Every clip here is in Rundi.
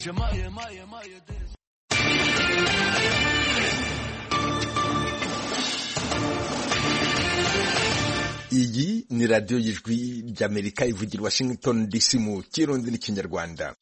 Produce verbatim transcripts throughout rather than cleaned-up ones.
Iyi ni radiyo y'ijwi ry'Amerika ivugira Washington D C mu Kirundi n'Ikinyarwanda.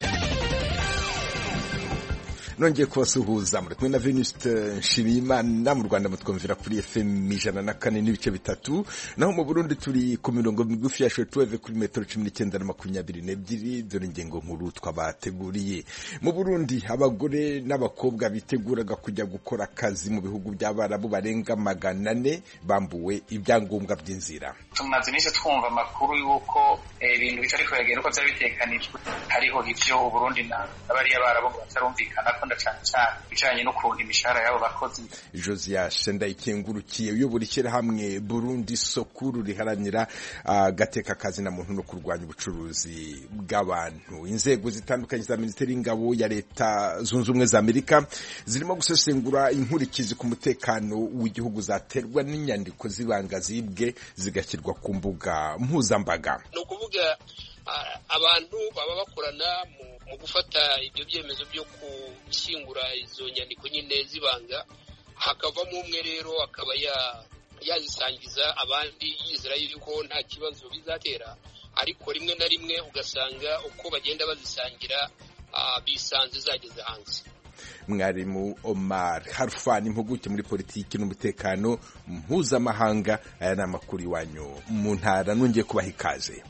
Nongeye kubasuhuza muri kumwe na Venuste Nshimiyimana. Mu Rwanda mutwumvira kuri F M ijana na kane n'ibice bitatu, naho mu Burundi turi ku mirongo migufi ya shortwave kuri metero cumi n'icyenda na makumyabiri n'ebyiri. Dore ingingo nkuru twabateguriye. Mu Burundi abagore n'abakobwa biteguraga kujya gukora akazi mu bihugu by'Abarabu barenga magana ane bambuwe ibyangombwa by'inzira. Tumaze iminsi twumva amakuru y'uko ibintu bitari kuyagenda uko byari bitekanijwe. Hariho ivyo Uburundi na abari Abarabu batarumvikana ko cyane cyane bijanye no kunga imishahara yabo bakozi. Josiah Sendayikengurukiye uyobora ishyirahamwe Burundi Sokuru riharanira agateka uh, kazi na muntu no kurwanya ubucuruzi bw'abantu. Inzego zitandukanye za Minisiteri y'Ingabo ya Leta Zunze Ubumwe za Amerika zirimo gusesengura inkurikizi ku mutekano w'igihugu zaterwa n'inyandiko zibanga zibwe zigashyirwa ku mbuga mpuzambaga. No kuvuga abantu baba bakorana mu gufata ibyo byemezo byo gushyingura izo nyandiko nyine zibanga, hakavamo umwe rero akaba yazisangiza abandi yizera yuko nta kibazo bizatera, ariko rimwe na rimwe ugasanga uko bagenda bazisangira bisanze zageze hanze. Mwarimu Omar Harfan, impuguke muri politiki n'umutekano mpuzamahanga, aya ni amakuru iwanyu mu ntara. Nongeye kubaha ikaze.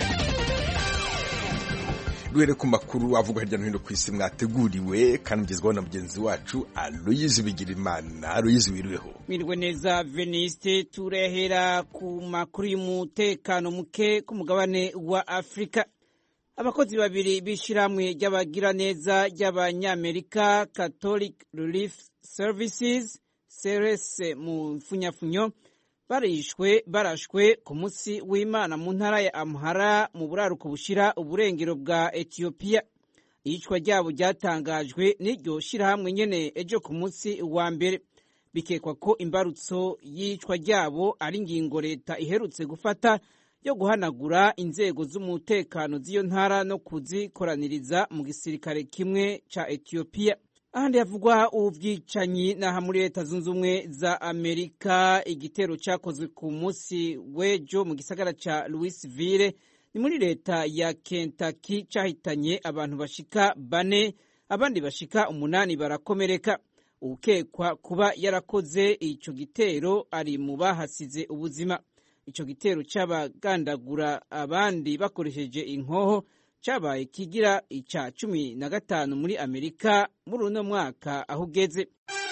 Duhere ku makuru avuga hirya no hino ku isi mwateguriwe kandi mugezwaho na mugenzi wacu Aloyizi Bigirimana. Aloyizi, wiriweho? Mirwe neza Veniste. Turehera ku makuru y'umutekano muke ku mugabane wa Afrika. Abakozi babiri b'ishiramwe ry'abagira neza ry'Abanyamerika Catholic Relief Services C R S mu mfunyafunyo barishwe barashwe ku munsi w'Imana mu ntara ya Amhara mu buraruko bushira uburengero bwa Ethiopia. Iyicwa ryabo ryatangajwe n'iryo shirahamwe nyene ejo ku munsi wa mbere. Bikekwa ko imbarutso y'icwa ryabo ari ingingo leta iherutse gufata yo guhanagura inzego z'umutekano z'iyo ntara no kuzikoraniriza mu gisirikare kimwe ca Ethiopia. Ahandi havugwa ubwicanyi naha muri Leta Zunze Ubumwe za Amerika. Igitero cyakozwe ku munsi w'ejo mu gisagara ca Louisville ni muri leta ya Kentucky cyahitanye abantu bashika bane, abandi bashika umunani barakomereka. Ukekwa kuba yarakoze ico gitero ari mu bahasize ubuzima. Ico gitero cy'abagandagura abandi bakoresheje inkoho cyabaye kigira ica cumi na gatanu muri Amerika muri uno mwaka aho ugeze.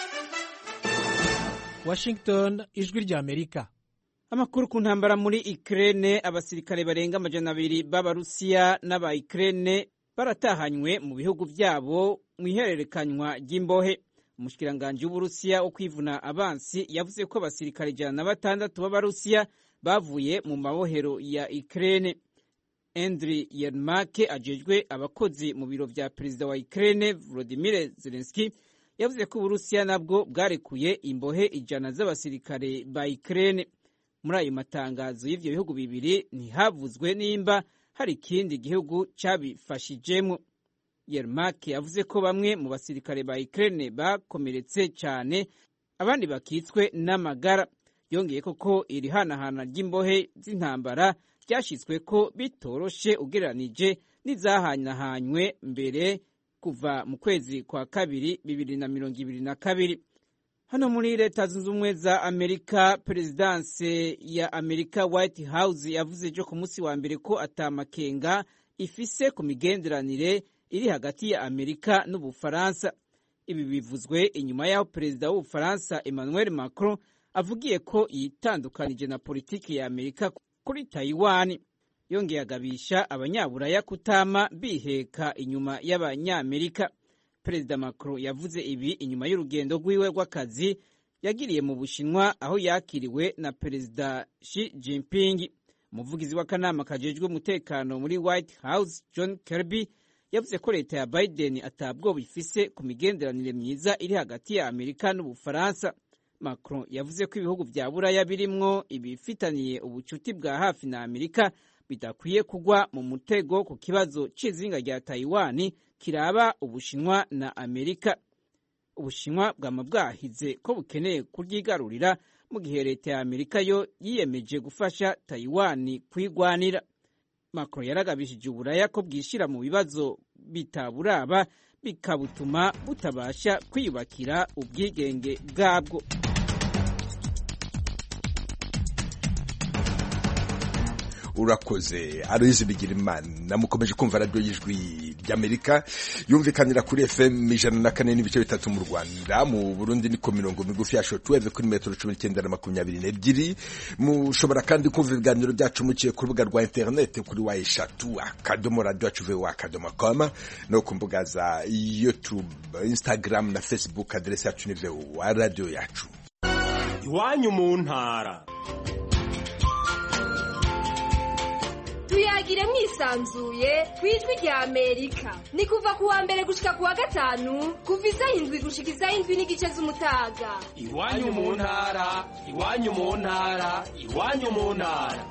Washington, ijwi rya Amerika. Amakuru ku ntambara muri Ukraine. Abasirikare barenga amajana abiri b'Abarusiya n'aba Ukraine baratahanywe mu bihugu byabo mu ihererekanywa ry'imbohe. Umushikiranganje w'Uburusiya wo kwivuna abansi yavuze ko abasirikare ijana na batandatu b'Abarusiya bavuye mu mabohero ya Ukraine. Andriy Yermak ajejwe abakozi mu biro vya perezida wa Ukraine Volodymyr Zelensky yavuze ko Uburusiya nabwo bwarekuye imbohe ijana z'abasirikare ba Ukraine. Muri ayo matangazo y'ivyo bihugu bibiri ntihavuzwe nimba hari ikindi gihugu cabifashijemo. Yermak yavuze ko bamwe mu basirikare ba Ukraine bakomeretse cyane, abandi bakitswe n'amagara. Yongeye koko iri hanahana ry'imbohe z'intambara ryashitswe ko bitoroshe ugereranije n'izahanahanywe mbere kuva mu kwezi kwa kabiri bibiri na mirongo ibiri na kabiri. Hano muri Leta Zunze Ubumwe za Amerika, Perezidanse ya Amerika White House yavuze ejo ku munsi wa mbere ko atamakenga ifise ku migenderanire iri hagati ya Amerika n'Ubufaransa. Ibi bivuzwe inyuma y'aho perezida w'Ubufaransa Emmanuel Macron avugiye ko yitandukanije na politiki ya Amerika kuri Taiwan. Yongeye agabisha abanyaburaya kutama biheka inyuma y'Abanyamerika. Perezida Macron yavuze ibi inyuma y'urugendo rwiwe rw'akazi yagiriye mu Bushinwa, aho yakiriwe na Perezida Xi Jinping. Umuvugizi w'akanama kajejwe umutekano muri White House John Kirby yavuze ko leta ya Biden atabwo bifise ku migenderanire myiza iri hagati ya Amerika n'Ubufaransa. Macron yavuze ko ibihugu vya Buraya birimwo ibifitaniye ubucuti bwa hafi na Amerika bidakwiye kugwa mu mutego ku kibazo c'izinga rya Taiwan kiraba Ubushinwa na Amerika. Ubushinwa bwama bwahize ko bukeneye kuryigarurira mu gihe leta ya Amerika yo yiyemeje gufasha Taiwan kwigwanira. Macron yaragabishije Uburaya ko bwishira mu bibazo bitaburaba bikabutuma butabasha kwiyubakira ubwigenge bwabwo. Urakoze Aloyizi Bigirimana. Mukomeje kumva radio y'Ijwi ry'Amerika yumvikanira kuri F M ijana na kane n'ibice bitatu mu Rwanda. Mu Burundi ni ku mirongo migufi ya shortwave kuri metero cumi n'icyenda na makumyabiri n'ebyiri. Mushobora kandi kumva ibiganiro byacu muciye ku rubuga rwa internet kuri wa eshatu akadomo radio yacu voa akadomo com no ku mbuga za YouTube, Instagram na Facebook. Adresse yacu ni voa radio yacu. Iwanyu mu ntara. Tuyagire mwisanzuye kwijwi rya Amerika. Ni kuva kuwa mbere gushika kuwa gatanu kuva isaha indwi gushika isaha indwi n'igice z'umutaga. Iwanyu mu ntara, iwanyu mu ntara, iwanyu mu ntara.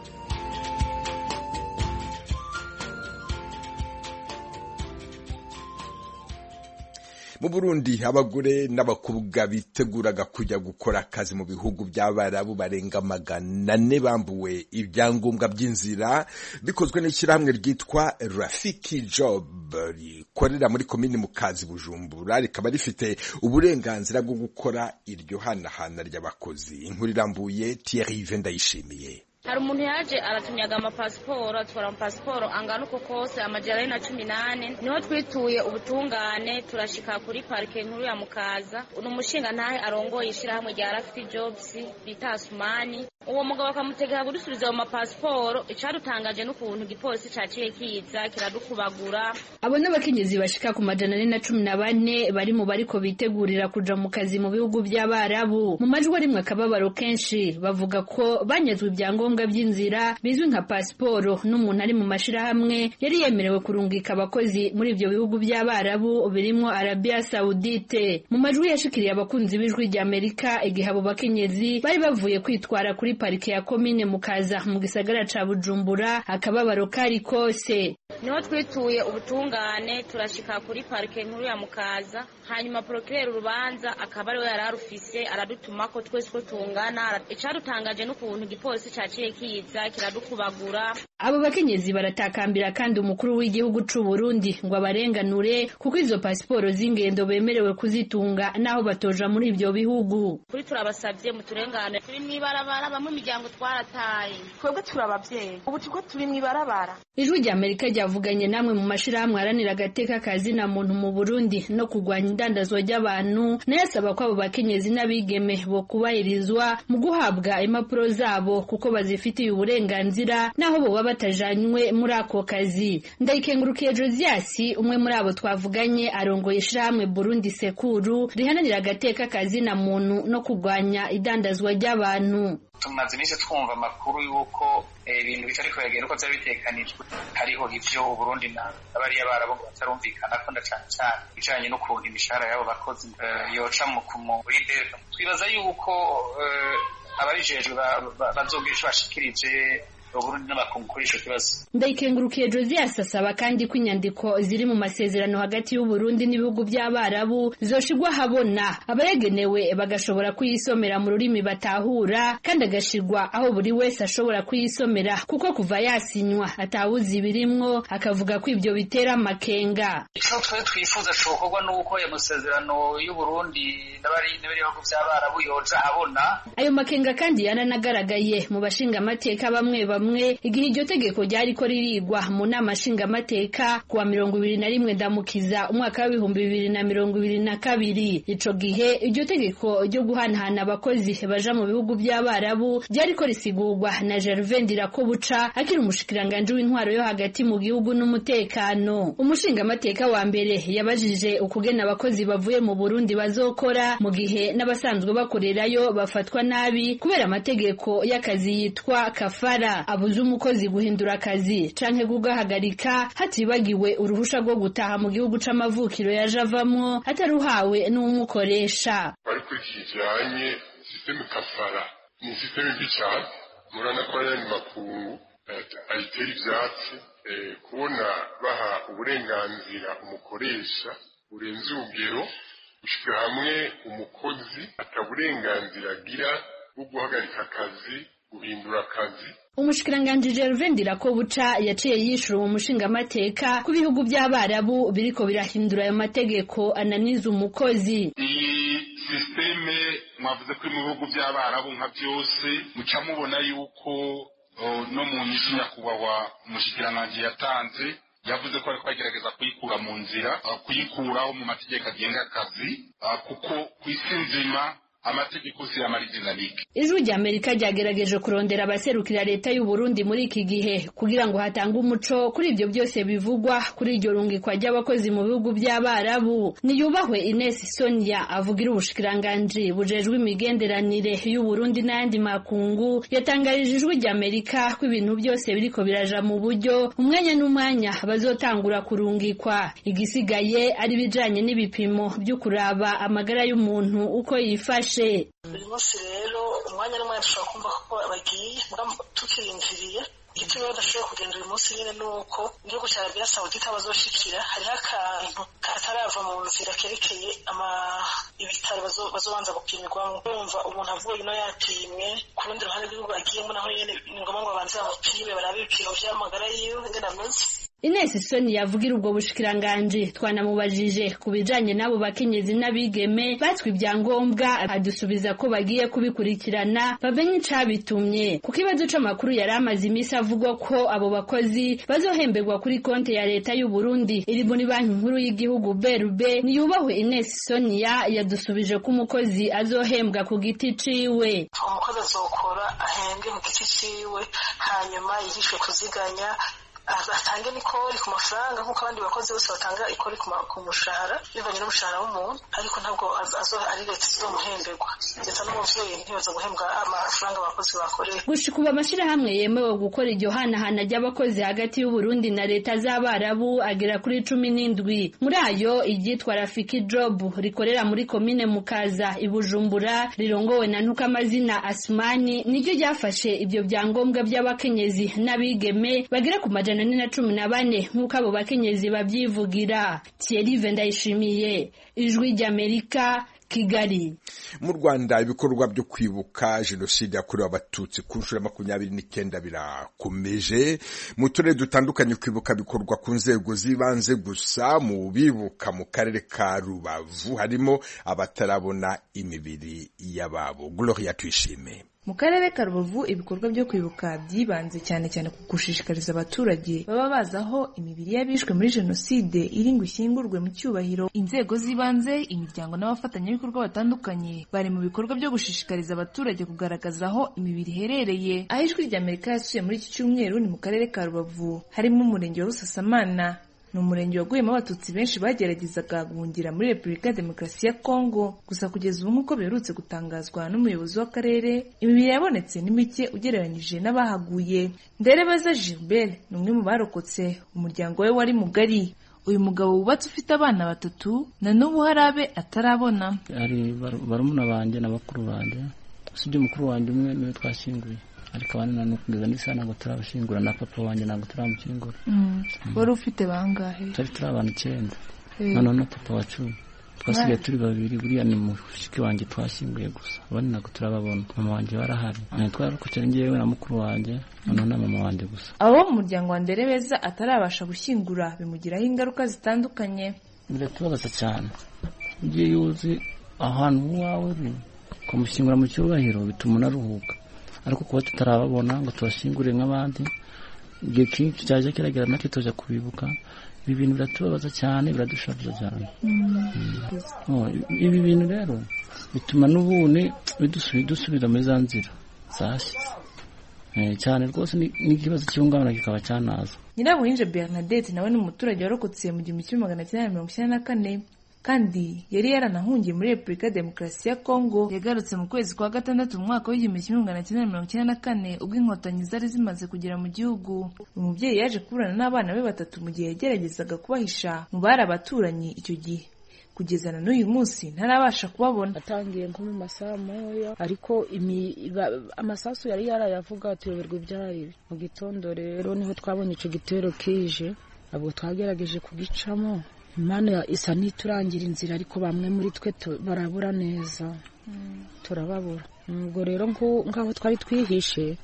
Mu Burundi abagore n'abakobwa biteguraga kujya gukora akazi mu bihugu by'Abarabu barenga magana ane bambuwe ibyangombwa by'inzira bikozwe n'ishyirahamwe ryitwa Rafiki Job rikorera muri komini Mukazi Bujumbura, rikaba rifite uburenganzira bwo gukora iryo hanahana ry'abakozi. Inkuru irambuye Thierry Vendayishimiye. Hari umuntu yaje aratunyaga amapasiporo, atwara amapasiporo angana uko kose amajana na cumi nane. Niho twituye ubutungane turashika kuri parike nkuru ya Mukaza. Uno mushinga ntahe arongoye ishirahamwe rya Rafiki Jobs bita Asumani. Uwo mugabo akamutegeka kudusubiza mu mapasiporo. Icarutangaje n'ukuntu igipolisi caciye kiza kiradukubagura. Abo n'abakenyezi bashika ku majana na cumi na bane bari mu bariko bitegurira kuja mu kazi mu bihugu by'Abarabu. Mu majwi rimwe akababaro kenshi bavuga ko banyazwe ibyangombwa by'inzira bizwi nka pasiporo n'umuntu ari mu mashirahamwe yari yemerewe kurungika abakozi muri ivyo bihugu by'Abarabu birimo Arabia Saudite. Mu majwi yashikiriye abakunzi b'Ijwi rya Amerika igihe abo bakenyezi bari bavuye kwitwara kuri parike ya komine Mukaza mu gisagara ca Bujumbura, akababaro kari kose. Niho twituye ubutungane turashika kuri parike nkuru ya Mukaza, hanyuma procureur urubanza akaba ariwe yararufise aradutuma ko twese ko tungana. Icarutangaje n'ukuntu igipolisi caciye kiza kiradukubagura. Abo bakenyezi baratakambira kandi umukuru w'igihugu c'u Burundi ngo abarenganure kuko izo pasiporo z'ingendo bemerewe kuzitunga naho batoja muri ivyo bihugu. Kuri turabasavye mu turengane, turi mwibarabara bamwe imiryango twarataye, twebwe turabavyeyi ubu tuko turi mwibarabara. Ijwi rya Amerika ryavuganye namwe mu mashirahamwe aranira agateka kazi na muntu mu Burundi no kugwanya indandazwa ry'abantu, nayasaba ko abo bakenyezi n'abigeme bo kubahirizwa mu guhabwa impapuro zabo kuko bazifitiye uburenganzira naho bo batajanywe muri ako kazi. Ndayikengurukiye Josias, umwe muri abo twavuganye, arongoye ishirahamwe Burundi Sekuru rihananira agateka kazi na muntu no kugwanya idandazwa ry'abantu. Tumaze iminsi twumva amakuru y'uko ibintu bitari kwegera uko byari bitekanijwe. Hariho ivyo Uburundi na abariya barabo batarumvikana ko ndacane cyane bijanye n'ukuntu imishahara yabo bakozi yoca mu kumuride. Twibaza yuko ababijejwe bazogisha bashikirije Uburundi n'abakungu kuri ico kibazo. Ndayikengurukiye Josias asaba kandi ko inyandiko ziri mu masezerano hagati y'u Burundi n'ibihugu by'Abarabu zoshigwa habona, abayegenewe bagashobora kuyisomera mu rurimi batahura kandi agashigwa aho buri wese ashobora kuyisomera kuko kuva yasinywa atawuzi birimwo, akavuga ko ibyo bitera makenga. Ico twe twifuza cokorwa nuko ya masezerano y'u Burundi n'abari n'ibihugu by'Abarabu yoja habona. Ayo makenga kandi yaranagaragaye mu bashinga amateka bamwe bamwe igihe iryo tegeko ryari ko ririgwa mu nama nshinga amateka kuwa mirongo ibiri na rimwe Ndamukiza umwaka w'ibihumbi bibiri na mirongo ibiri na kabiri. Ico gihe iryo tegeko ryo guhanahana abakozi baja mu bihugu by'Abarabu ryari ko risigurwa na Gervais Ndirakobuca akiri umushikiranganje w'intwaro yo hagati mu gihugu n'umutekano. Umushinga amateka wa mbere yabajije ukugena abakozi bavuye mu Burundi bazokora mu gihe n'abasanzwe bakorerayo bafatwa nabi kubera amategeko y'akazi yitwa kafara, abuze umukozi guhindura akazi canke gugahagarika hatibagiwe uruhusha rwo gutaha mu gihugu c'amavukiro yaje avamwo ataruhawe n'umukoresha. Ariko kijanye systeme kafara ni systeme mbi cyane, murana ko ari makungu ayitera ivyatsi kubona baha uburenganzira umukoresha burenze urugero gushika hamwe umukozi ataburenganzira agira bwo guhagarika akazi guhindura akazi. Umushikiranganji Gervais Ndirakobuca yaciye yishura mu mushingamateka ku bihugu by'Abarabu biriko birahindura ayo mategeko ananiza umukozi. Iyi systeme mwavuze ko mu bihugu by'Abarabu nka byose muca mubona yuko no mu nyishu nyakubahwa umushikiranganji yatanze yavuze ko ariko agerageza kuyikura mu nzira kuyikuraho mu mategeko agenga akazi kuko kw'isi nzima amategeko si amaridinamike. Ijwi rya Amerika ryagerageje kurondera abaserukira leta y'u Burundi muri iki gihe kugira ngo hatange umuco kuri ibyo byose bivugwa kuri iryo rungikwa ry'abakozi mu bihugu by'Abarabu. Niyubahwe Ines Sonia avugira ubushikiranganji bujejwe imigenderanire y'u Burundi n'andi makungu yatangarije ijwi rya Amerika ko ibintu byose biriko biraja mu buryo umwanya n'umwanya bazotangura kurungikwa. Igisigaye ari bijanye n'ibipimo byo kuraba amagara y'umuntu uko yifashe. Buri munsi rero umwanya n'umwanya dushobora kumva ko bagiye tukiyumviriye igituma badashoboye kugenda uyu munsi nyine nuko igihugu cya Arabia Saudite bazoshikira hariho akantu katarava mu nzira kerekeye ama ibitaro bazobanza gupimirwamo. Urumva umuntu avuye ino yapimwe ku rundi ruhande rw'igihugu agiyemo naho nyene ni ngombwa ngo babanze bamupime barabe ibipimo vy'amagara yiwe ingene ameze. Ines Soni yavugira ubwo bushikiranganji twanamubajije ku bijanye n'abo bakenyezi n'abigeme batwi ibyangombwa adusubiza ko bagiye kubikurikirana bamenye icabitumye. Ku kibazo c'amakuru yari amaze imisi avugwa ko abo bakozi bazohemberwa kuri konti ya leta y'u Burundi iri muri banki nkuru y'igihugu B R B, Niyubahwe Ines Sonia yadusubije ko umukozi azohembwa ku giti ciwe. Umukozi azokora ahembwe mu giti ciwe hanyuma yihishwe kuziganya atange nikori ku mafaranga nk'uko abandi bakozi bose batanga ikori ku mushahara bivanye n'umushahara w'umuntu, ariko ntabwo azo ari leta izomuhemberwa. Leta n'umuvyeyi ntibaza guhembwa amafaranga abakozi bakorera. Gushika ubu amashirahamwe yemewe gukora iryo hanahana ry'abakozi hagati y'u Burundi na leta z'Abarabu agera kuri cumi n'indwi. Muri ayo iryitwa Rafiki Job rikorera muri komine Mukaza i Bujumbura rirongowe na Ntukamazina Asmani niryo ryafashe ibyo byangombwa by'abakenyezi n'abigeme bagera ku majana na cumi na bane nk'uko abo bakenyezi babyivugira. Thierry Vendayishimiye, Ijwi ry'Amerika, Kigali. Mu Rwanda ibikorwa byo kwibuka jenoside yakorewe abatutsi ku nshuro ya makumyabiri n'icyenda birakomeje. Mu turere dutandukanye kwibuka bikorwa ku nzego z'ibanze gusa. Mu bibuka mu karere ka Rubavu harimo abatarabona imibiri y'ababo. Gloria Tuyishime. Mu karere ka Rubavu ibikorwa byo kwibuka byibanze cyane cyane ku gushishikariza abaturage baba bazaho imibiri y'abishwe muri jenoside iri ngo ishyingurwe mu cyubahiro. Inzego z'ibanze, imiryango n'abafatanyabikorwa batandukanye bari mu bikorwa byo gushishikariza abaturage kugaragaza aho imibiri iherereye. Aho Ijwi ry'Amerika yasuye muri iki cyumweru ni mu karere ka Rubavu harimo umurenge wa Busasamana. Ni umurenge waguyemo abatutsi benshi bageragezaga guhungira muri Repubulika ya Demokarasi ya Kongo. Gusa kugeza ubu nk'uko biherutse gutangazwa n'umuyobozi w'akarere, imibiri yabonetse ni mike ugereranyije n'abahaguye. Nderebaza Gilbert ni umwe mu barokotse, umuryango we wari mugari. Uyu mugabo wubatse ufite abana batatu na n'ubu hari abe atarabona. Hari barumuna banje na bakuru banje, usibye mukuru wanje umwe niwe twashyinguye, ariko abana nano kugeza n'isa ntabwo turabashingura na papa wanjye ntabwo turamushyingura. Wari ufite bangahe? Turi turi abantu icyenda none na papa wacu twasigaye turi babiri, buriya ni mushiki wanjye twashyinguye gusa, abandi ntabwo turababona. Mama wanjye barahari, twarokokera njyewe na mukuru wanjye none na mama wanjye gusa. Abo mu muryango wa Nderebeza atarabasha gushyingura bimugiraho ingaruka zitandukanye. Biratubabaza cyane, ugiye yuzi ahantu wawe uri kumushyingura mu cyubahiro bituma unaruhuka, ariko kuba tutarababona ngo tubashingure nk'abandi igihe kinshi cyaje kiragera natwe tuja kubibuka, ibi bintu biratubabaza cyane, biradushavuza cyane. Ibi bintu rero bituma n'ubundi bidusubira muri za nzira zashize cyane rwose, n'ikibazo cy'ihungabana kikaba cyanaza. Nyirabuhinja Bernadette nawe ni umuturage warokotse mu gihumbi kimwe magana cyenda mirongo icyenda na kane kandi yari yaranahungiye muri Repubulika ya Demokarasi ya Kongo. Yagarutse mu kwezi kwa gatandatu mu mwaka w'igihumbi kimwe magana cyenda mirongo icyenda na kane ubwo inkotanyi zari zimaze kugera mu gihugu. Uyu mubyeyi yaje kuburana n'abana be batatu mu gihe yageragezaga kubahisha mu bari abaturanyi icyo gihe. kugeza na n'uyu munsi ntarabasha kubabona. Atangiye nko mu masaha moya ariko amasasu yari yarayavuga tuyoberwa ibyari mu gitondo. Rero niho twabonye ico gitero kije, abo twagerageje kugicamo. Imana isa n'iturangira inzira ariko bamwe muri twe barabura neza, mm. turababura. Ubwo rero nk'aho twari twihishe,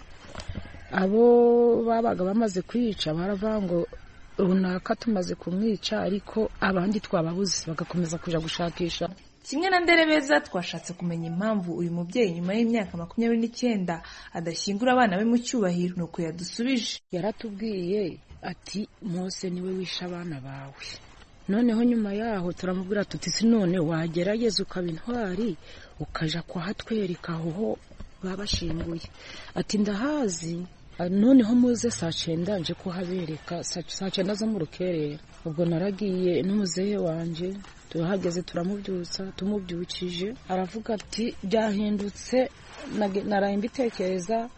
abo babaga bamaze kwica baravuga ngo runaka tumaze kumwica, ariko abandi twababuze bagakomeza kuja gushakisha. Kimwe na Nderebeza twashatse kumenya impamvu uyu mubyeyi nyuma y'imyaka makumyabiri n'icyenda adashyingura abana be mu cyubahiro, nuko yadusubije. Yaratubwiye ati Mose niwe wisha abana bawe. Noneho nyuma yaho turamubwira tuti si none wagerageza ukaba intwari ukaja kuhatwereka aho babashinguye. Ati ndahazi, noneho muze saa cyenda nje kuhabereka, saa cyenda zo mu rukerera. Ubwo naragiye n'umuzehe wanje, tuhageze turamubyutsa, tumubyukije aravuga ati byahindutse, naraye mbitekereza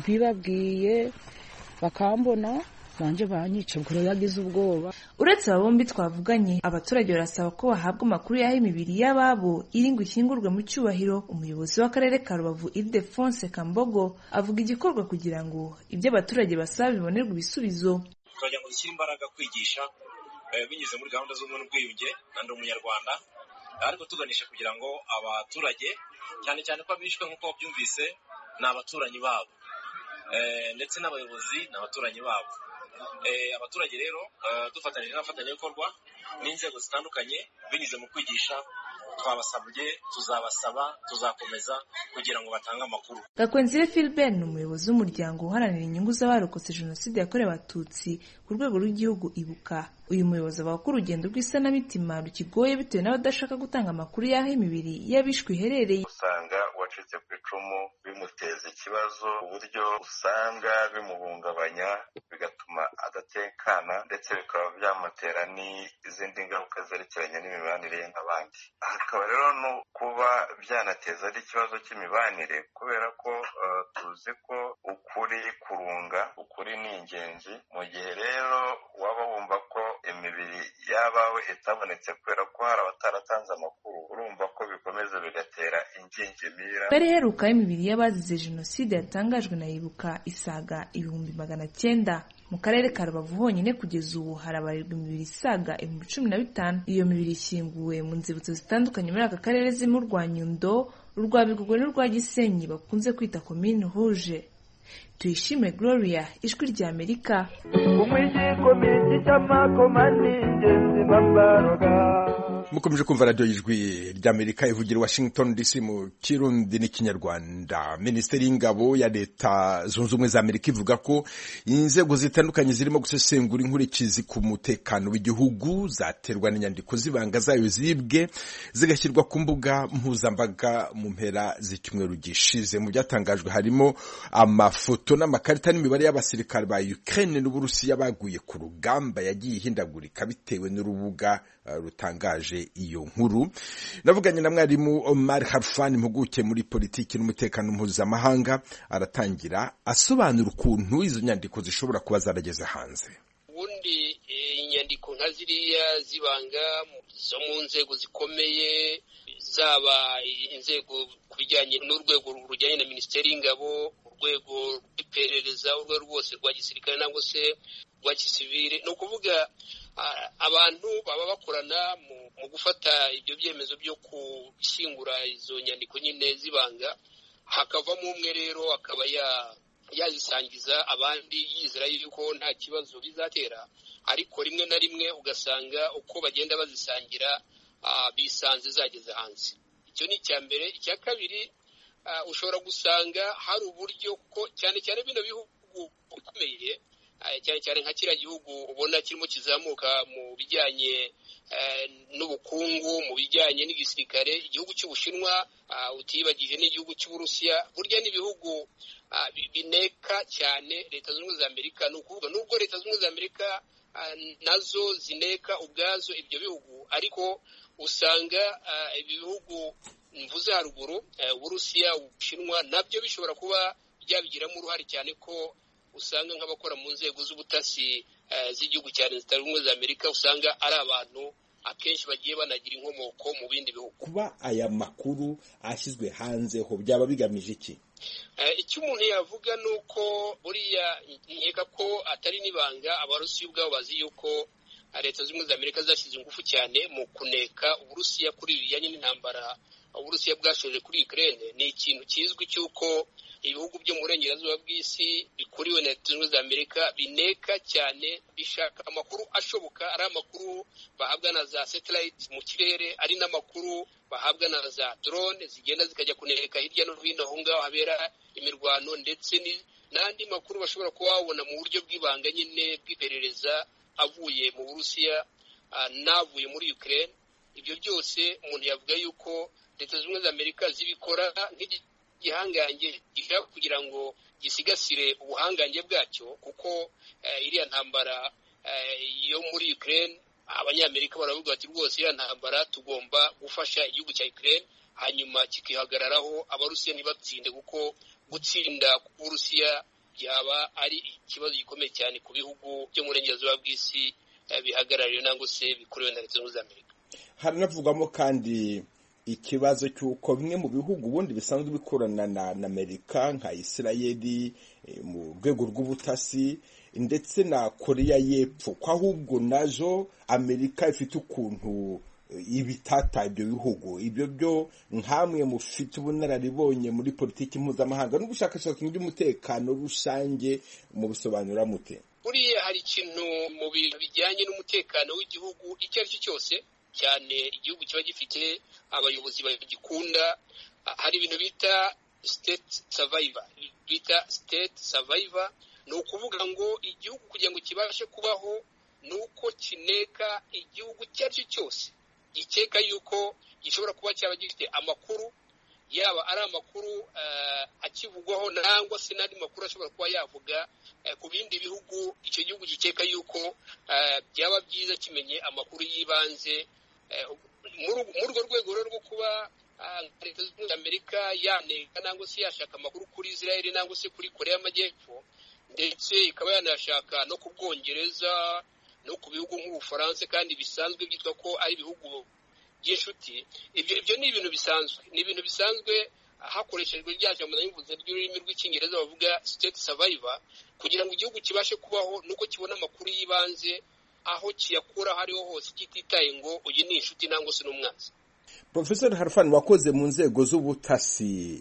mbibabwiye bakambona nanje banyice. Ubwo yagize ubwoba. Uretse aba bombi twavuganye, abaturage barasaba ko bahabwa amakuru y'aho imibiri y'ababo iri ngo ishyingurwe mu cyubahiro. Umuyobozi w'akarere ka Rubavu Ildefonse Kambogo avuga igikorwa kugira ngo ibyo abaturage basaba bibonerwe ibisubizo. Turagira ngo dushyire imbaraga kwigisha binyuze muri gahunda z'ubumwe n'ubwiyunge na ndi umunyarwanda, ariko tuganisha kugira ngo abaturage cyane cyane ko abishwe nk'uko byumvise ni abaturanyi babo, ndetse n'abayobozi ni abaturanyi babo. Abaturage rero dufatanyije n'abafatanyabikorwa n'inzego zitandukanye binyuze mu kwigisha, twabasabye, tuzabasaba, tuzakomeza kugira ngo batange amakuru. Gakwenzire Philbert ni umuyobozi w'umuryango uharanira inyungu z'abarokotse Jenoside yakorewe Abatutsi ku rwego rw'igihugu Ibuka. Uyu muyobozi avuga ko urugendo rw'isanamitima rukigoye bitewe n'abadashaka gutanga amakuru y'aho imibiri y'abishwe iherereye. Usanga uwacitse ku icumu bimuteza ikibazo, uburyo usanga bimuhungabanya bigatuma adatekana, ndetse bikaba byamutera n'izindi ngaruka zerekeranye n'imibanire ye nk'abandi. Hakaba rero no kuba byanateza ari ikibazo cy'imibanire, kubera ko uh, tuzi ko ukuri kurunga, ukuri ni ingenzi. Mu gihe rero waba wumva ko imibiri y'abawe itabonetse kubera ko hari abataratanze amakuru, urumva ko bikomeza bigatera ingingimira. Mbere heruka imibiri y'abazize Jenoside yatangajwe na Ibuka isaga ibihumbi magana cyenda. Mu karere ka Rubavu honyine kugeza ubu harabarirwa imibiri isaga ibihumbi cumi na bitanu. Iyo mibiri ishyinguwe mu nzibutso zitandukanye muri aka karere zirimo urwa Nyundo, urwa Bigogwe n'urwa Gisenyi bakunze kwita Commune Rouge. Tuyishime Gloria, Ijwi rya Amerika. Mukomeje kumva radio y'Ijwi ry'Amerika ivugira Washington D C mu Kirundi n'Ikinyarwanda. Minisiteri y'Ingabo ya Leta Zunze Ubumwe za Amerika ivuga ko inzego zitandukanye zirimo gusesengura inkurikizi ku mutekano w'igihugu zaterwa n'inyandiko zibanga zayo zibwe zigashyirwa ku mbuga mpuzambaga mu mpera z'icyumweru gishize. Mu byatangajwe harimo amafoto n'amakarita n'imibare y'abasirikare ba Ukraine n'Uburusiya baguye ku rugamba yagiye ihindagurika bitewe n'urubuga rutangaje iyo nkuru. Navuganye na mwarimu Omar Harfan, impuguke muri politiki n'umutekano mpuzamahanga, aratangira asobanura ukuntu izo nyandiko zishobora kuba zarageze hanze. Ubundi inyandiko nka ziriya zibanga zo mu nzego zikomeye, zaba inzego ku bijyanye n'urwego rujyanye na Minisiteri y'Ingabo, urwego rw'iperereza, urwego rwose rwa gisirikare nangwa se rwa gisivile, ni ukuvuga abantu baba bakorana mu gufata ibyo byemezo byo gushyingura izo nyandiko nyine zibanga, hakavamo umwe rero akaba yazisangiza abandi yizera yuko nta kibazo bizatera, ariko rimwe na rimwe ugasanga uko bagenda bazisangira bisanze zageze hanze. Icyo ni icya mbere. Icya kabiri, ushobora gusanga hari uburyo ko cyane cyane bino bihugu bikomeye, cyane cyane nka kiriya gihugu ubona kirimo kizamuka mu bijyanye n'ubukungu, mu bijyanye n'igisirikare, igihugu cy'Ubushinwa utibagije n'igihugu cy'Uburusiya, burya n'ibihugu bineka cyane Leta Zunze Ubumwe za Amerika. Ni ukuvuga nubwo Leta Zunze Ubumwe za Amerika nazo zineka ubwazo ibyo bihugu, ariko usanga ibihugu mvuze haruguru, Uburusiya, Ubushinwa, nabyo bishobora kuba byabigiramo uruhare, cyane ko usanga nk'abakora mu nzego z'ubutasi z'igihugu cya Leta Zunze Ubumwe za Amerika usanga ari abantu akenshi bagiye banagira inkomoko mu bindi bihugu. Kuba aya makuru ashyizwe hanze ho byaba bigamije iki? Icyo umuntu yavuga ni uko buriya nkeka ko atari n'ibanga abarusiya ubwabo bazi yuko leta z'ubumwe za Amerika zashyize ingufu cyane mu kuneka uburusiya kuri bijyanye n'intambara uburusiya bwashoje kuri Ukraine. Ni ikintu kizwi cy'uko ibihugu byo mu burengerazuba bw'isi bikuriwe na leta z'ubumwe za Amerika bineka cyane, bishaka amakuru ashoboka, ari amakuru bahabwa na za satellite mu kirere, ari n'amakuru bahabwa na za drone zigenda zikajya kuneka hirya no hino aho ngaho habera imirwano, ndetse n'andi makuru bashobora kuba babona mu buryo bw'ibanga nyine bw'iperereza avuye mu Burusiya n'avuye muri Ukraine. Ibyo byose umuntu yavuga yuko leta z'ubumwe za Amerika zibikora nk'igihangange gishaka kugira ngo gisigasire ubuhangange bwacyo, kuko iriya ntambara yo muri Ukraine abanyamerika baravuga bati rwose iriya ntambara tugomba gufasha igihugu cya Ukraine hanyuma kikihagararaho, abarusiya ntibatsinde, kuko gutsinda k'Uburusiya byaba ari ikibazo gikomeye cyane ku bihugu byo mu burengerazuba bw'isi bihagarariwe nangwa se bikorewe na leta z'ubumwe za Amerika. Haranavugwamo kandi ikibazo cy'uko bimwe mu bihugu ubundi bisanzwe bikorana na Amerika nka Isirayeli mu rwego rw'ubutasi ndetse na Korea y'Epfo, ko ahubwo nazo Amerika ifite ukuntu ibitata ibyo bihugu. Ibyo byo nkamwe mufite ubunararibonye muri politiki mpuzamahanga n'ubushakashatsi mu by'umutekano rusange, mu bisobanura mute? Buriya hari ikintu mu bintu bijyanye n'umutekano w'igihugu icyo ari cyo cyose, cyane igihugu kiba gifite abayobozi bagikunda, hari ibintu bita state survivor bita state survivor ni ukuvuga ngo igihugu kugira ngo kibashe kubaho ni uko kineka igihugu icyo ari cyo cyose gikeka yuko gishobora kuba cyaba gifite amakuru, yaba ari amakuru akivugwaho nangwa se n'andi makuru ashobora kuba yavuga ku bindi bihugu, icyo gihugu gikeka yuko byaba byiza kimenye amakuru y'ibanze. Muri urwo rwego rwo kuba leta z'ubumwe za Amerika yaneka nangwa se yashaka amakuru kuri Israel nangwa se kuri Korea y'Amajyepfo, ndetse ikaba yanashaka no ku Bwongereza no ku bihugu nk'Ubufaransa kandi bisanzwe byitwa ko ari ibihugu by'inshuti. Ibyo ibyo ni ibintu bisanzwe, ni ibintu bisanzwe hakoreshejwe rya jambo n'imvuze ry'ururimi rw'icyongereza bavuga state survivor, kugira ngo igihugu kibashe kubaho nuko kibona amakuru y'ibanze aho kiyakura hariho hose kititaye ngo uyu ni inshuti nangwa se n'umwanzi. Professor Khalfan, wakoze mu nzego z'ubutasi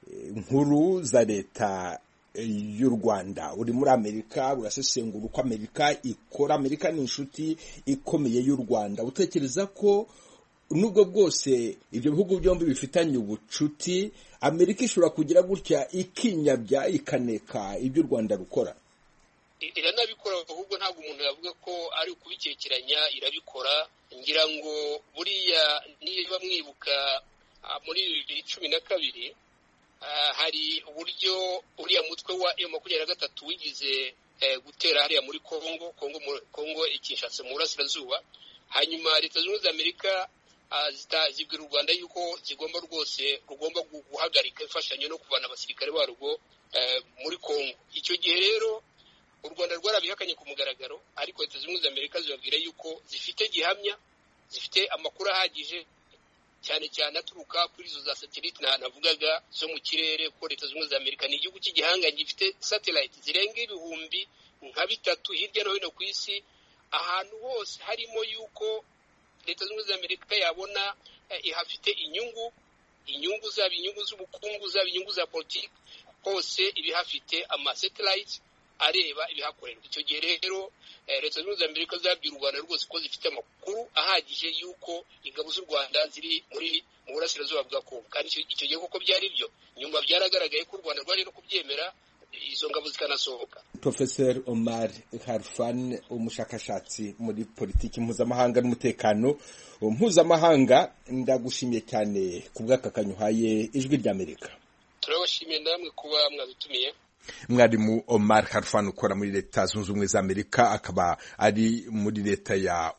nkuru za leta y'u Rwanda, uri muri Amerika, urasesengura uko Amerika ikora. Amerika ni inshuti ikomeye y'u Rwanda. Utekereza ko nubwo bwose ibyo bihugu byombi bifitanye ubucuti, Amerika ishobora kugira gutya ikinyabya ikaneka ibyo u Rwanda rukora? Iranabikora, ahubwo ntabwo umuntu yavuga ko ari ukubikekeranya, irabikora. Ngira ngo buriya niba mwibuka muri bibiri cumi na kabiri hari uburyo uriya mutwe wa M makumyabiri na gatatu wigize gutera hariya muri Kongo Kongo Kongo ikishatse mu burasirazuba, hanyuma leta z'ubumwe za Amerika zibwira u Rwanda yuko zigomba rwose rugomba guhagarika imfashanyo no kuvana abasirikare barwo muri Kongo. Icyo gihe rero u Rwanda rwarabihakanye ku mugaragaro, ariko leta z'ubumwe za Amerika zibabwira yuko zifite gihamya, zifite amakuru ahagije, cyane cyane aturuka kuri izo za satellite navugaga zo mu kirere, ko leta z'ubumwe za Amerika ni igihugu cy'igihanga gifite satellite zirenga ibihumbi nka bitatu hirya no hino ku isi, ahantu hose harimo yuko leta z'ubumwe za Amerika yabona ihafite inyungu, inyungu zaba inyungu z'ubukungu, zaba inyungu za politiki, hose ibihafite ama satellite areba ibihakorerwa. Icyo gihe rero leta z'ubumwe za Amerika zabwira u Rwanda rwose ko zifite amakuru ahagije yuko ingabo z'u Rwanda ziri muri mu burasirazuba bwa Kongo, kandi icyo gihe koko byari byo. Nyuma byaragaragaye ko u Rwanda rwaje no kubyemera, izo ngabo zikanasohoka. Professor Omar Khalfan, umushakashatsi muri politiki mpuzamahanga n'umutekano mpuzamahanga, ndagushimiye cyane ku bw'aka kanya uhaye Ijwi ry'Amerika. Turabashimiye namwe kuba mwadutumiye. mwarimu Omar Harfan ukora muri leta zunze ubumwe za Amerika akaba ari muri leta ya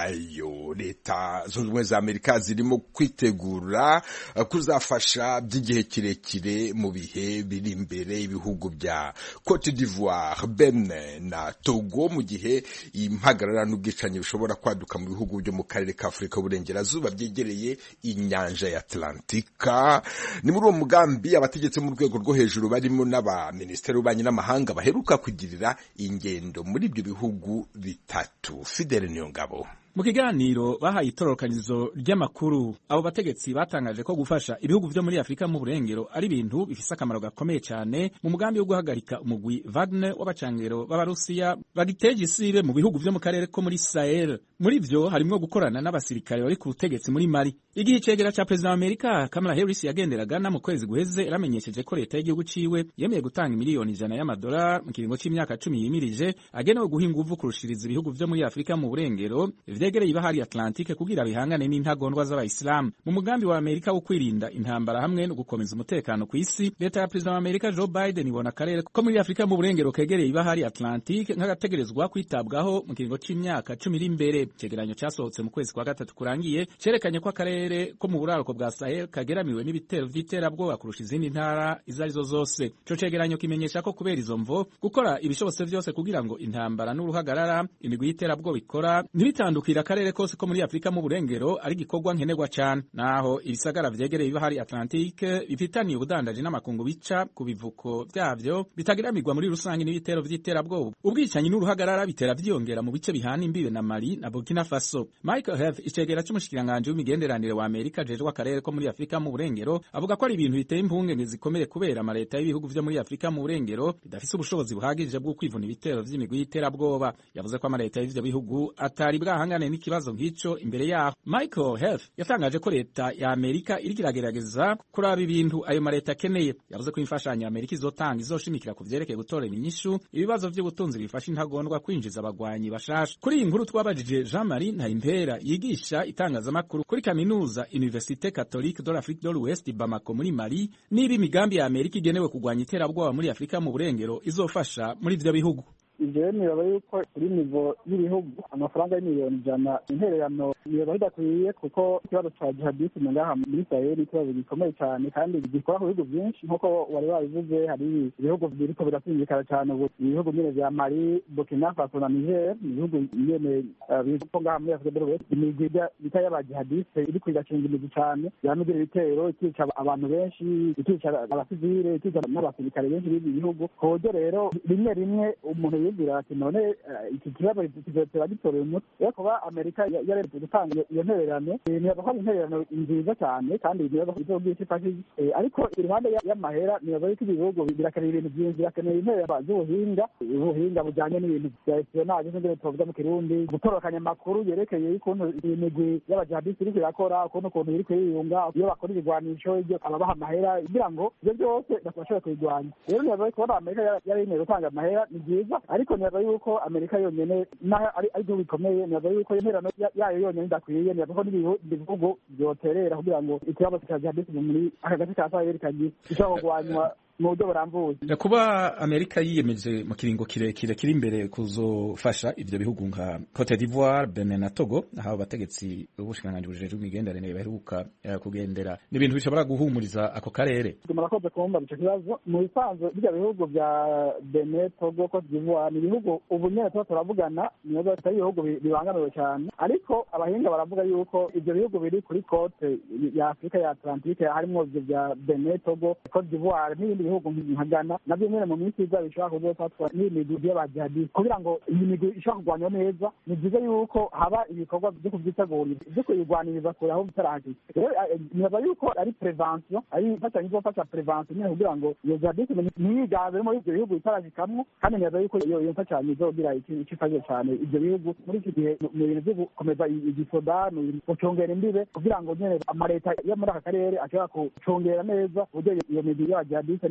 Ohio. Leta zunze ubumwe za Amerika zirimo kwitegura kuzafasha by'igihe kirekire mu bihe biri imbere ibihugu bya Cote d'Ivoire, Benin na Togo mu gihe impagarara n'ubwicanyi bishobora kwaduka mu bihugu byo mu karere ka Afurika y'Uburengerazuba byegereye inyanja ya Atlantika. Ni muri uwo mugambi abategetsi mu rwego rwo hejuru barimo n'aba Minisitiri w'Ububanyi n'Amahanga baheruka kugirira ingendo muri ibyo bihugu bitatu. Fidele Niyongabo. Mu kiganiro bahaye itororokanizo ry'amakuru abo bategetsi batangaje ko gufasha ibihugu vyo muri Afrika mu burengero ari ibintu bifise akamaro gakomeye cyane mu mugambi wo guhagarika umugwi Wagner w'abacangero b'Abarusiya bagiteje isibe mu bihugu vyo mu karere ko muri Sahel. Muri vyo harimo gukorana n'abasirikare bari ku butegetsi muri Mali. Igihe icegera ca President wa Amerika Kamala Harris yagenderaga na mu kwezi guheze yaramenyesheje ko leta y'igihugu ciwe yemeye gutanga miliyoni ijana y'amadolari mu kiringo c'imyaka cumi yimirije agenewe guha inguvu kurushiriza ibihugu vyo muri Afrika mu burengero vyegereye ibahari Atlantique kugira bihangane n'intagondwa z'abayisilamu. Mu mugambi wa Amerika wo kwirinda intambara hamwe no gukomeza umutekano ku isi, leta ya President wa Amerika Joe Biden ibona akarere ko muri Afrika mu burengero kegereye ibahari Atlantique nk'agategerezwa kwitabwaho mu kiringo c'imyaka cumi iri imbere. Cegeranyo casohotse mu kwezi kwa gatatu kurangiye cerekanye ko akarere ko mu buraruko bwa Sahel kageramiwe n'ibitero vy'iterabwoba kurusha izindi ntara izarizo zose. Ico cegeranyo kimenyesha ko kubera izo mvo gukora ibishobotse vyose kugira ngo intambara n'uruhagarara imigwi y'iterabwoba ikora ntibitandukira akarere kose ko muri Afrika mu burengero ari gikorwa nkenerwa cyane. Naho ibisagara vyegereye ibahari Atlantique bifitaniye ubudandaji n'amakungu bica ku bivuko vyavyo bitagiramirwa muri rusange n'ibitero vy'iterabwoba. Ubwicanyi n'uruhagarara bitera vyiyongera mu bice bihana imbibe na Mali na Burkina Faso. Michael Heath icegera c'umushikiranganje w'imigenderanire wa Amerika jejwe akarere ko muri Afrika mu burengero avuga ko ari ibintu biteye impungenge zikomeye kubera amaleta y'ibihugu vyo muri Afrika mu burengero bidafise ubushobozi buhagije bwo kwivuna ibitero vy'imigwi y'iterabwoba. Yavuze ko amaleta y'ivyo bihugu atari bwahangane n'ikibazo nk'ico imbere yaho. Michael Heath yatangaje ko leta ya Amerika iri kiragerageza kuraba ibintu ayo maleta akeneye. Yavuze ko imfashanyo ya Amerika izotanga izoshimikira ku vyerekeye gutorera inyishu ibibazo vy'ubutunzi bifasha intagondwa kwinjiza abagwanyi bashasha. Kuri iyi nkuru twabajije Jean-Marie Ntayimpera yigisha itangazamakuru kuri kaminuza Université Catholique de l'Afrique de l'Ouest Bamako muri Mali, niba imigambi ya Amerika igenewe kugwanya iterabwoba muri Afrika mu burengero izofasha muri ivyo bihugu. Ivyo niba yuko kuri nivo y'ibihugu amafaranga y'imiliyoni ijana intererano niba bidakwiye kuko ikibazo ca jihadisme ngaha muri Sahel ikibazo gikomeye cyane kandi gikora ku bihugu byinshi nk'uko wari wabivuze. Hari ibihugu biriko birasindikana cyane ubu ibihugu nyene vya Mali, Burkina Faso na Niger, ibihugu nyene bivuga ngaha muri Afrika y'Epfo imigwi bita y'abajihadiste iri kwigacinga imigwi cyane yamigira ibitero ikica abantu benshi, ikica abasivile, ikica n'abasirikare benshi b'ibi bihugu. Hojo rero rimwe rimwe umuntu yibwira ati none iki kibazo kizotera gitorera umutwe. Rero kuba Amerika yaretse gutanga iyo ntererano niba ko intererano nziza cyane kandi niba ko izobwisha ifashije, ariko iruhande y'amahera niba ko ibihugu birakeneye ibintu byinshi, birakeneye intererano z'ubuhinga ubuhinga bujyanye n'ibintu bya espionage n'ibyo tuvuga mu Kirundi, gutorokanya amakuru yerekeye ukuntu imigwi y'abajihadiste iri irakora, ukuntu ukuntu iri kwiyunga, iyo bakora ibigwanisho ibyo ababaha amahera kugira ngo ibyo byose bashobore kubigwanya. Rero niba ko Amerika yari yemeye gutanga amahera ni byiza, ariko niba yuko Amerika yonyene naho ari igihugu gikomeye, niba yuko intererano yayo yonyene idakwiye, niba ko n'ibihugu byoterera kugira ngo ikibazo cya jihadisme muri aka gace ka Sahel gishobora kugwanywa mu buryo burambuye. Kuba Amerika yiyemeje mu kiringo kirekire kiri imbere kuzofasha ivyo bihugu nka Cote d'Ivoire, Benin na Togo, aho abategetsi b'ubushikiranganji bujejwe imigenderanire baheruka kugendera, ni ibintu bishobora guhumuriza ako karere. Murakoze kumva ico kibazo. Mu bisanzwe bijya bihugu vya Benin, Togo, Cote d'Ivoire ni ibihugu ubu nyene tuba turavugana niyo atari ibihugu bibangamiwe cyane, ariko abahinga baravuga yuko ivyo bihugu biri kuri kote ya Afrika ya Atlantique harimo ivyo vya Benin, Togo, Cote d'Ivoire n'ibindi bihugu nka Ghana nabyo nyene mu minsi iza bishobora kuzofatwa n'imigwi y'abajihadiste kugira ngo iyi migwi ishobora kugwanywa neza. Ni byiza yuko haba ibikorwa byo kuvyitegura byo kuyigwaniriza kure aho bitarahagije. Rero nibaza yuko ari prevention, ari imfashanyo izofasha prevention nyene kugira ngo iyo jihadisme ntiyigaze muri ivyo bihugu bitaragikamwo, kandi nibaza yuko iyo mfashanyo izogira icifashe cyane ivyo bihugu muri iki gihe mu bintu vyo gukomeza igisoda gucongera imbibe kugira ngo nyene amaleta yo muri aka karere ashobora gucongera neza uburyo iyo migwi y'abajihadiste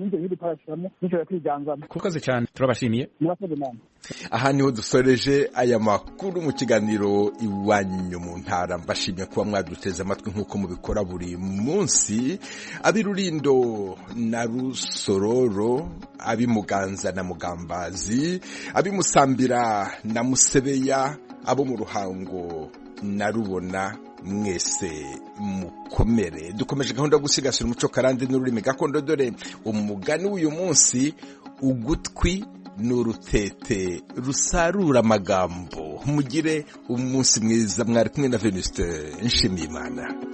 n'ibyo bihugu twarashyiramo dushobora kwiganzamo. Kukoze cyane turabashimiye. Murakoze namwe. Aha niho dusoreje aya makuru mu kiganiro Iwanyu mu Ntara. Mbashimye kuba mwaduteze amatwi nk'uko mubikora buri munsi. Abi Rulindo na Rusororo, abi Muganza na Mugambazi, abi Musambira na Musebeya, abo mu Ruhango na Rubona, mwese mukomere. Dukomeje gahunda yo gusigasira umuco karande n'ururimi gakondo. Dore umugani w'uyu munsi: ugutwi n'urutete rusarura amagambo. Mugire umunsi mwiza. Mwari kumwe na Venuste Nshimiyimana.